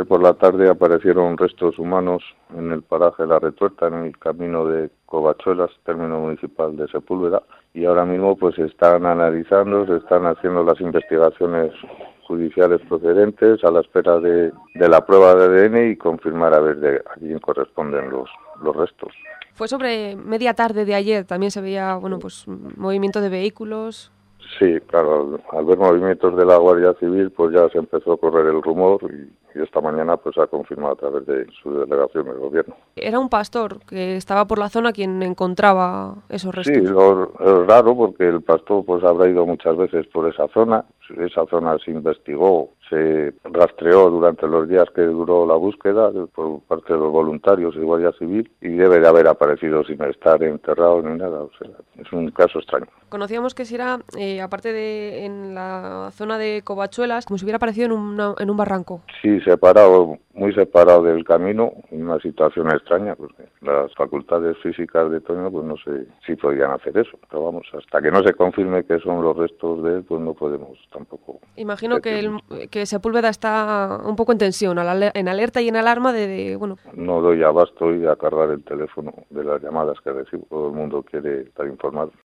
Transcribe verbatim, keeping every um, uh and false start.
ayer por la tarde aparecieron restos humanos en el paraje de La Retuerta, en el camino de Covachuelas, término municipal de Sepúlveda, y ahora mismo pues se están analizando, se están haciendo las investigaciones judiciales procedentes a la espera de, de la prueba de A D N y confirmar a ver de a quién corresponden los, los restos. Fue sobre media tarde de ayer, también se veía, bueno, pues movimiento de vehículos. Sí, claro, al, al ver movimientos de la Guardia Civil, pues ya se empezó a correr el rumor y, y esta mañana pues se ha confirmado a través de su delegación del gobierno. Era un pastor que estaba por la zona quien encontraba esos restos. Sí, lo, es raro porque el pastor pues habrá ido muchas veces por esa zona. Esa zona se investigó, se rastreó durante los días que duró la búsqueda por parte de los voluntarios y Guardia Civil y debe de haber aparecido sin estar enterrado ni nada. O sea, es un caso extraño. Conocíamos que si era, eh, aparte de en la zona de Covachuelas, como si hubiera aparecido en, una, en un barranco. Sí, separado, muy separado del camino, una situación extraña, porque las facultades físicas de Toño pues no sé si podían hacer eso. Pero vamos, hasta que no se confirme que son los restos de él, pues no podemos tampoco. Imagino que, el, que Sepúlveda está un poco en tensión, en alerta y en alarma de, de, bueno... No doy abasto y a cargar el teléfono de las llamadas que recibo. Todo el mundo quiere estar informado.